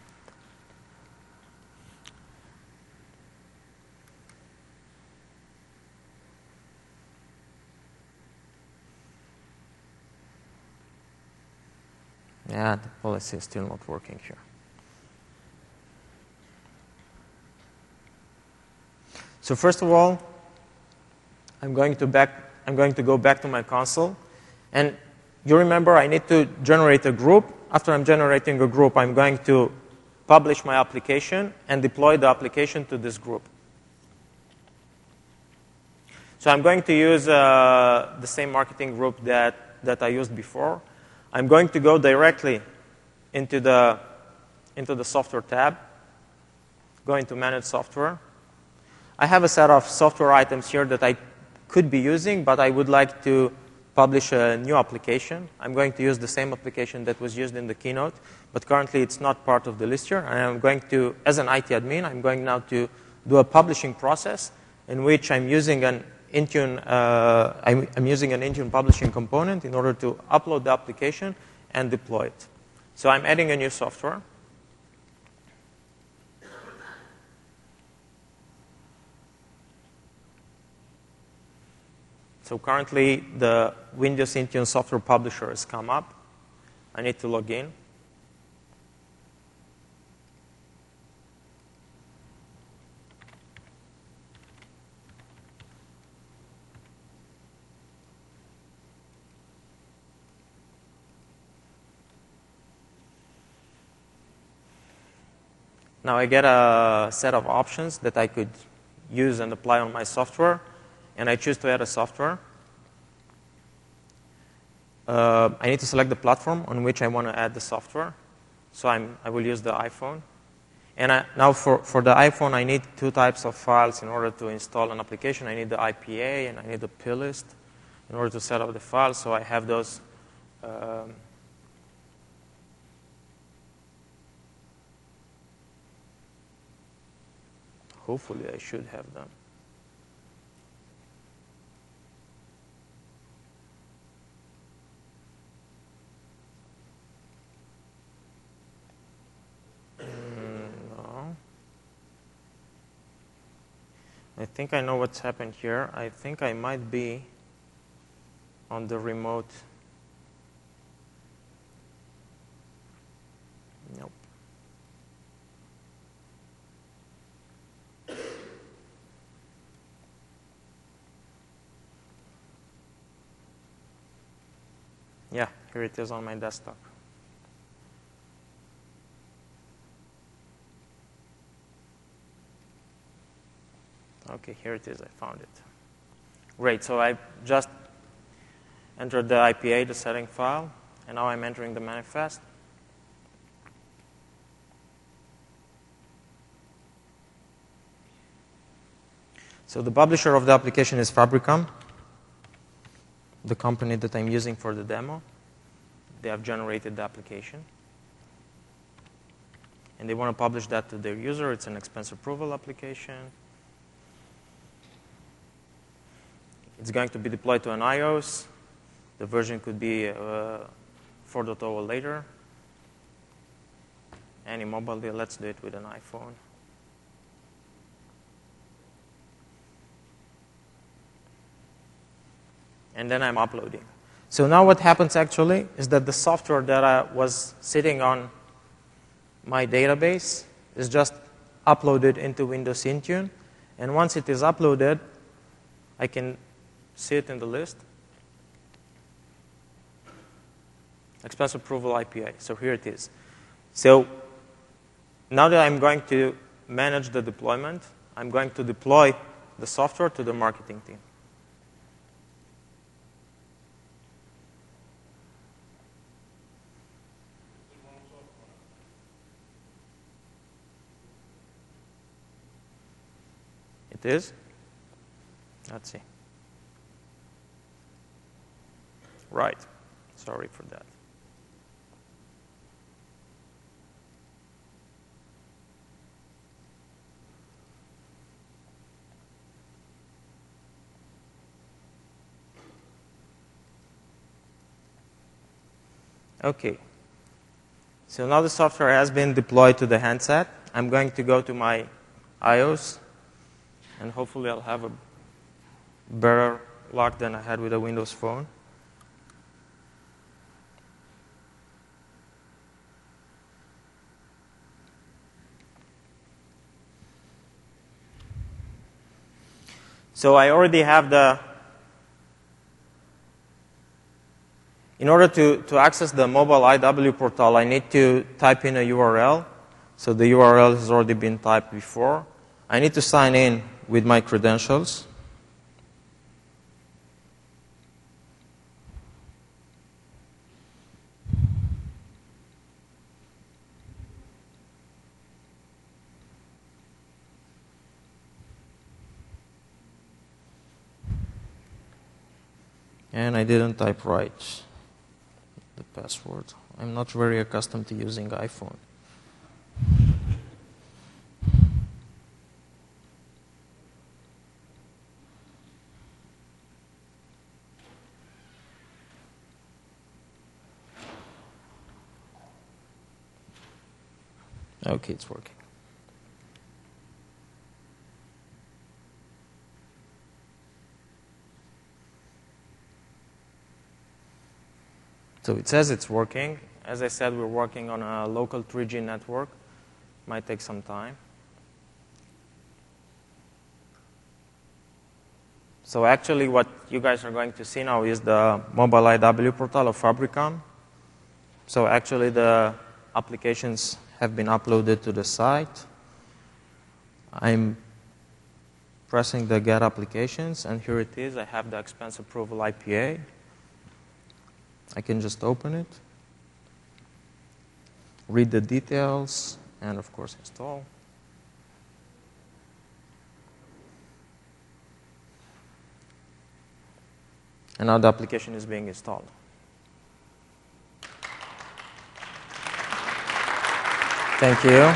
Yeah, the policy is still not working here. So first of all, I'm going to back, I'm going to go back to my console. And you remember I need to generate a group. After I'm generating a group, I'm going to publish my application and deploy the application to this group. So I'm going to use uh, the same marketing group that, that I used before. I'm going to go directly into the, into the software tab, go into manage software. I have a set of software items here that I could be using, but I would like to publish a new application. I'm going to use the same application that was used in the keynote, but currently it's not part of the list here. And I'm going to, as an I T admin, I'm going now to do a publishing process in which I'm using an Intune, uh, I'm, I'm using an Intune publishing component in order to upload the application and deploy it. So I'm adding a new software. So currently, the Windows Intune software publisher has come up. I need to log in. Now I get a set of options that I could use and apply on my software, and I choose to add a software. Uh, I need to select the platform on which I want to add the software. So I'm, I will use the iPhone. And I, now for, for the iPhone, I need two types of files in order to install an application. I need the I P A and I need the plist in order to set up the file. So I have those. Um, Hopefully, I should have them. Mm, no. I think I know what's happened here. I think I might be on the remote. Nope. Yeah, here it is on my desktop. Okay, here it is. I found it. Great. So I just entered the I P A, the setting file, and now I'm entering the manifest. So the publisher of the application is Fabricam, the company that I'm using for the demo. They have generated the application. And they want to publish that to their user. It's an expense approval application. It's going to be deployed to an iOS. The version could be uh, four point oh or later. Any mobile deal, let's do it with an iPhone. And then I'm uploading. So now what happens actually is that the software that I was sitting on my database is just uploaded into Windows Intune. And once it is uploaded, I can see it in the list. Expense approval I P A. So here it is. So now that I'm going to manage the deployment, I'm going to deploy the software to the marketing team. It is? Let's see. Right. Sorry for that. Okay. So now the software has been deployed to the handset. I'm going to go to my iOS, and hopefully I'll have a better luck than I had with a Windows phone. So I already have the, in order to, to access the mobile I W portal, I need to type in a U R L. So the U R L has already been typed before. I need to sign in with my credentials. And I didn't type right the password. I'm not very accustomed to using iPhone. Okay, it's working. So it says it's working. As I said, we're working on a local three G network. Might take some time. So actually what you guys are going to see now is the mobile I W portal of Fabrikam. So actually the applications have been uploaded to the site. I'm pressing the Get Applications, and here it is. I have the expense approval I P A. I can just open it, read the details, and of course install. And now the application is being installed. Thank you.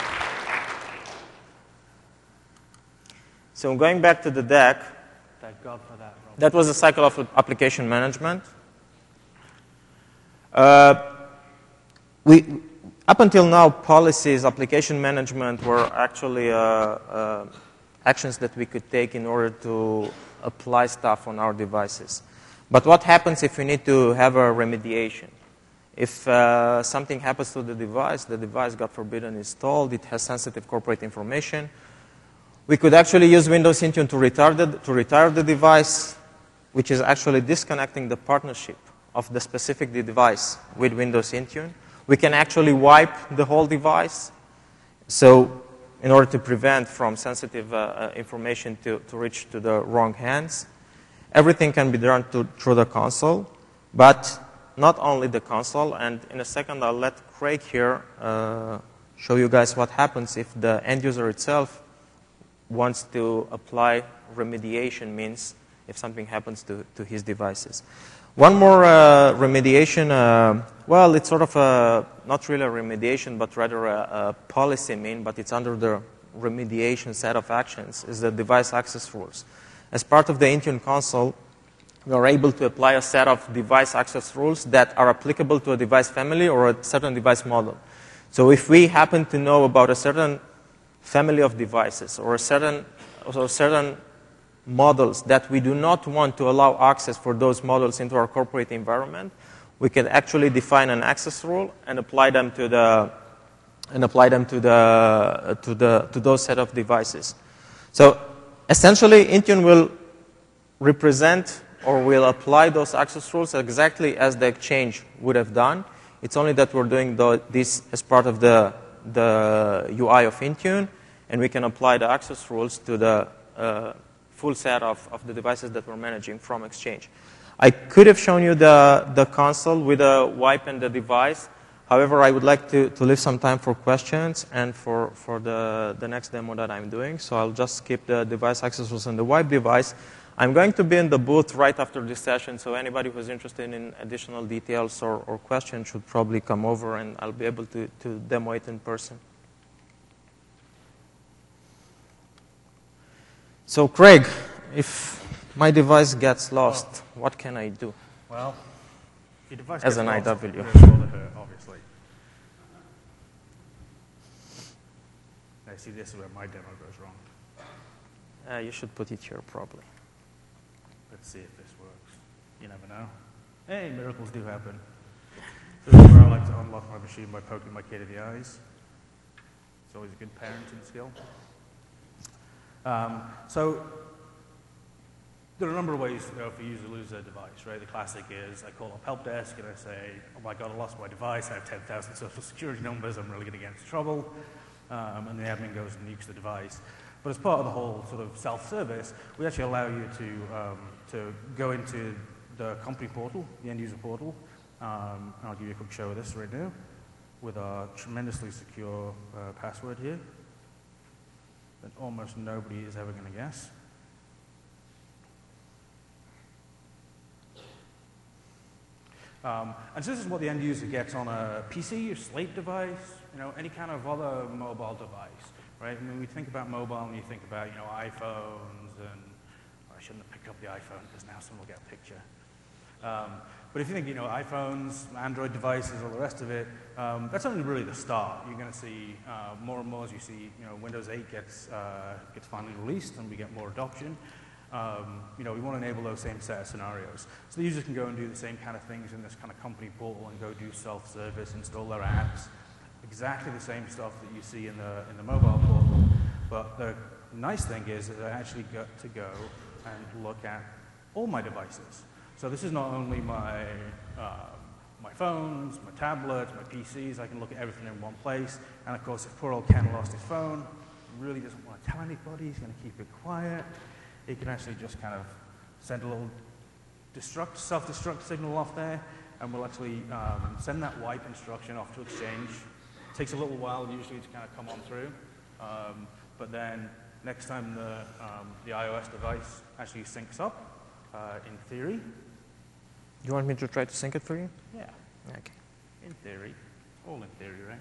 So going back to the deck, Thank God for that, Rob. that was the cycle of application management. Uh, we, up until now, policies, application management were actually uh, uh, actions that we could take in order to apply stuff on our devices. But what happens if we need to have a remediation? If uh, something happens to the device, the device, God forbid, installed, it has sensitive corporate information, we could actually use Windows Intune to retire the, to retire the device, which is actually disconnecting the partnership of the specific device with Windows Intune. We can actually wipe the whole device. So in order to prevent from sensitive uh, information to, to reach to the wrong hands, everything can be done to, through the console, but not only the console. And in a second, I'll let Craig here uh, show you guys what happens if the end user itself wants to apply remediation, means if something happens to, to his devices. One more uh, remediation, uh, well, it's sort of a, not really a remediation, but rather a, a policy mean, but it's under the remediation set of actions, is the device access rules. As part of the Intune console, we are able to apply a set of device access rules that are applicable to a device family or a certain device model. So if we happen to know about a certain family of devices or a certain, or certain models that we do not want to allow access for those models into our corporate environment, we can actually define an access rule and apply them to the and apply them to the to the to those set of devices. So essentially, Intune will represent or will apply those access rules exactly as the Exchange would have done. It's only that we're doing the, this as part of the the U I of Intune, and we can apply the access rules to the uh, full set of, of the devices that we're managing from Exchange. I could have shown you the, the console with a wipe and the device. However, I would like to, to leave some time for questions and for, for the, the next demo that I'm doing. So I'll just skip the device access rules and the wipe device. I'm going to be in the booth right after this session, so anybody who's interested in additional details or, or questions should probably come over, and I'll be able to, to demo it in person. So Craig, if my device gets lost, oh. what can I do? Well, your device as gets an lost, I W. It's going to hurt, obviously. Now, see, this is where my demo goes wrong. Uh, you should put it here, probably. Let's see if this works. You never know. Hey, miracles do happen. This is where I like to unlock my machine by poking my kid in the eyes. It's always a good parenting skill. Um, so there are a number of ways, you know, for you to lose a device, right? The classic is I call up help desk and I say, oh my God, I lost my device. I have ten thousand social security numbers. I'm really going to get into trouble. Um, and the admin goes and nukes the device. But as part of the whole sort of self-service, we actually allow you to, um, to go into the company portal, the end-user portal. Um, and I'll give you a quick show of this right now with our tremendously secure uh, password here that almost nobody is ever going to guess. Um, and so this is what the end user gets on a P C, a Slate device, you know, any kind of other mobile device, right? I mean, we think about mobile and you think about, you know, iPhones, and I shouldn't have picked up the iPhone because now someone will get a picture. Um, but if you think, you know, iPhones, Android devices, all the rest of it, um, that's only really the start. You're going to see uh, more and more as you see, you know, Windows eight gets, uh, gets finally released and we get more adoption. Um, you know, we want to enable those same set of scenarios. So the users can go and do the same kind of things in this kind of company portal and go do self-service, install their apps, exactly the same stuff that you see in the, in the mobile portal. But the nice thing is that I actually get to go and look at all my devices. So this is not only my, uh, my phones, my tablets, my P Cs. I can look at everything in one place. And of course, if poor old Ken lost his phone, he really doesn't want to tell anybody. He's going to keep it quiet. He can actually just kind of send a little destruct, self-destruct signal off there, and we'll actually um, send that wipe instruction off to Exchange. It takes a little while usually to kind of come on through, um, but then next time the, um, the iOS device actually syncs up, uh, in theory. You want me to try to sync it for you? Yeah. Okay. In theory. All in theory, right?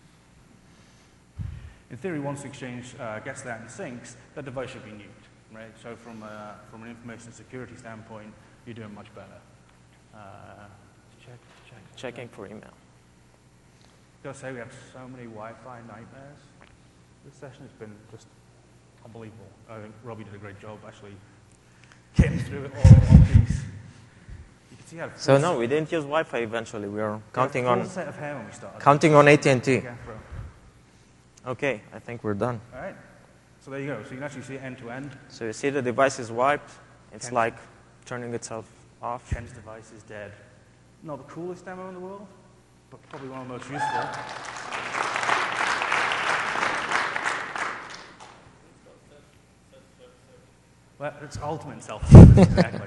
In theory, once Exchange uh, gets that and syncs, that device should be nuked, right? So from, uh, from an information security standpoint, you're doing much better. Uh, check, check. Checking for email. Gotta say, we have so many Wi-Fi nightmares. This session has been just unbelievable. I think Robbie did a great job actually getting through it all in one piece. You can see how. So no, we didn't use Wi-Fi eventually. We were counting on set of hair when we started. counting on A T and T. Yeah, Okay, I think we're done. all right. So there you go. So you can actually see it end to end. So you see the device is wiped. It's Ken- like turning itself off. Ken's device is dead. Not the coolest demo in the world, but probably one of the most useful. Well, it's ultimate self-service, exactly.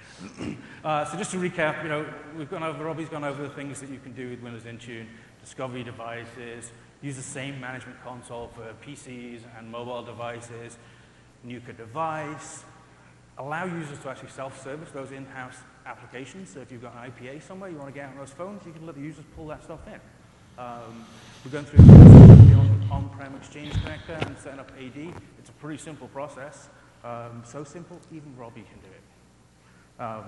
uh, so just to recap, you know, we've gone over, Robbie's gone over the things that you can do with Windows Intune, discovery devices, use the same management console for P Cs and mobile devices, nuke a device, allow users to actually self-service those in-house applications. So if you've got an I P A somewhere, you want to get on those phones, you can let the users pull that stuff in. Um, we're going through the on- on-prem Exchange connector and setting up A D. It's a pretty simple process. Um, so simple, even Robbie can do it. Um,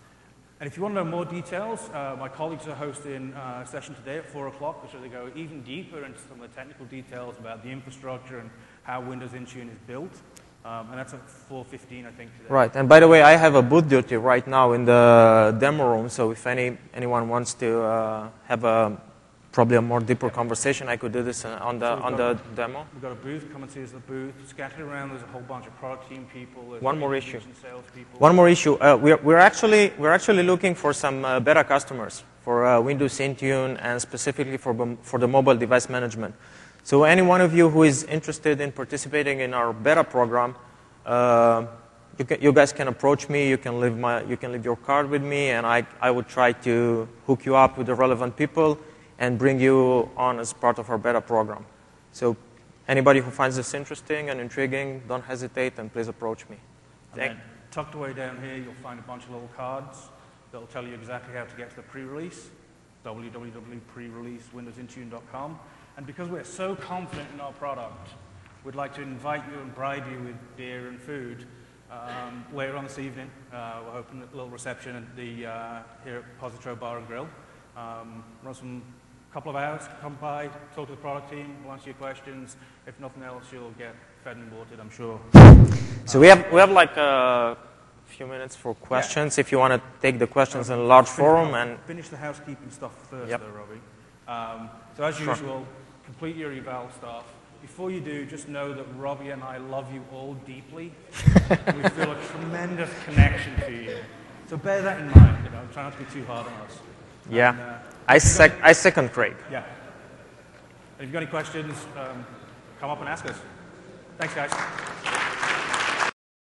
and if you want to know more details, uh, my colleagues are hosting uh, a session today at four o'clock, which they go even deeper into some of the technical details about the infrastructure and how Windows Intune is built. Um, and that's at four fifteen, I think, today. Right. And by the way, I have a booth duty right now in the demo room. So if any anyone wants to uh, have a probably a more deeper conversation, I could do this on the So on got- the demo. We've got a booth, come and see us at the booth. Scattered around, there's a whole bunch of product team people. There's One more issue. engineers and salespeople. One more issue. Uh, we're, we're actually we're actually looking for some uh, beta customers for uh, Windows Intune and specifically for bom- for the mobile device management. So any one of you who is interested in participating in our beta program, uh, you, can, you guys can approach me. You can leave my you can leave your card with me, and I I would try to hook you up with the relevant people and bring you on as part of our beta program. So anybody who finds this interesting and intriguing, don't hesitate and please approach me. And then tucked away down here, you'll find a bunch of little cards that'll tell you exactly how to get to the pre-release, w w w dot pre release windows intune dot com. And because we're so confident in our product, we'd like to invite you and bribe you with beer and food um, later on this evening. Uh, we're hoping a little reception at the, uh, here at Positro Bar and Grill. Um, run some couple of hours, come by, talk to the product team, we'll answer your questions. If nothing else, you'll get fed and watered, I'm sure. So we have we have like a few minutes for questions. Yeah. If you want to take the questions in a large forum and finish the housekeeping stuff first, yep. though, Robbie. Um, so as sure. usual, complete your eval stuff. Before you do, just know that Robbie and I love you all deeply. We feel a tremendous connection to you. So bear that in mind. You know, try not to be too hard on us. Yeah, and, uh, I sec I second Craig. Yeah. And if you've got any questions, um, come up and ask us. Thanks, guys.